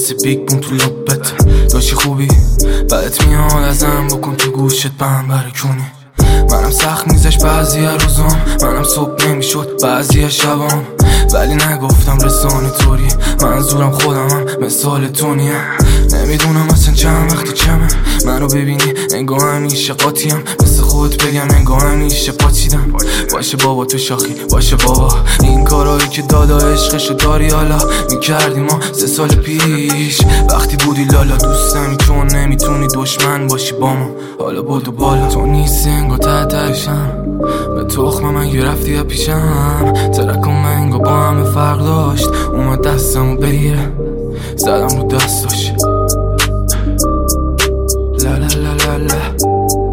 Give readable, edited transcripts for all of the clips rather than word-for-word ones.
مثل بیگ بوم تو لبت داشتی خوبی بعدت میاد ازم بکن تو گوشت بهم برکونی منم سخت میزش بعضی روزام منم صبح نمیشد بعضی شبام ولی نگفتم رسانه طوری منظورم خودمم مثال تونیه نمیدونم اصلا چند وقتی کمه منو ببینی انگاه همیشه قاطیم مثل خود بگم انگاه همیشه پاچیدم باشه بابا تو شاخی باشه بابا این کارایی که دادا عشقشو داری حالا میکردی ما 3 سال پیش وقتی بودی لالا دوستمی چون نمیتونی دشمن باشی با ما حالا بودو بالا تو نیستی انگاه تحتشم به تخمم اگه رفتی یا پیشم ترکم انگاه با همه فرق داشت اومد دستمو بگیره زدم رو دستاش لا لا لا لا لا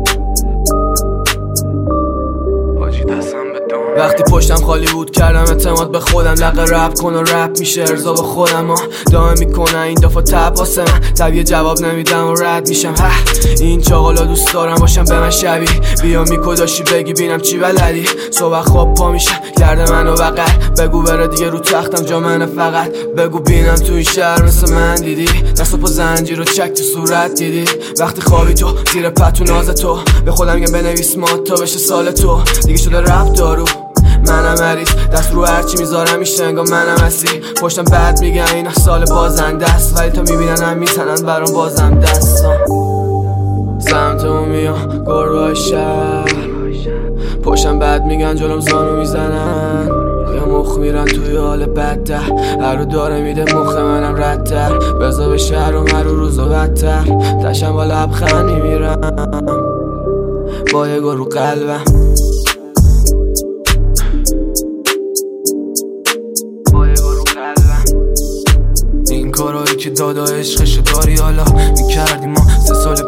وقتی پشتم خالی بود کردم اعتماد به خودم لقه رپ کن و رپ میشه ارضا به خودم دائم میکنن این دفعه تب واسه من طبیعه جواب نمیدم و رد میشم این چاقالا دوست دارم باشم به من شبیه بیا میکداشی بگی بینم چی بلدی صبح خواب پا میشم کرده منو بغل بگو بره دیگه رو تختم جا منه فقط بگو بینم تو این شهر مثل من دیدی دست پا زنجیر رو چک تو صورت دیدی وقتی خوابی تو زیر پتو ناز تو به خودم میگم بنویس مات تا بشه سال تو دیگه شده رپ دارو منم مریض دست رو هرچی میذارم میشه انگاه منم اسیر پشتم بعد میگن این سال بازنده است ولی تا میبینن هم میتنن برام بازم دستم سمتمون میان گروه شهر پشتم بعد میگن جلوم زانو میزنن یا مخ میرن توی حال بدتر هر رو داره میده مخ منم ردتر بزا به شهر و هر روزا بدتر تشم با لبخند میمیرم با یه گل رو قلبم این کارایی که دادا عشقشو داری حالا میکردی ما 3 سال